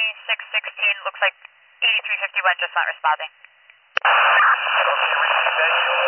2616, looks like 8351 just not responding. Okay, received that.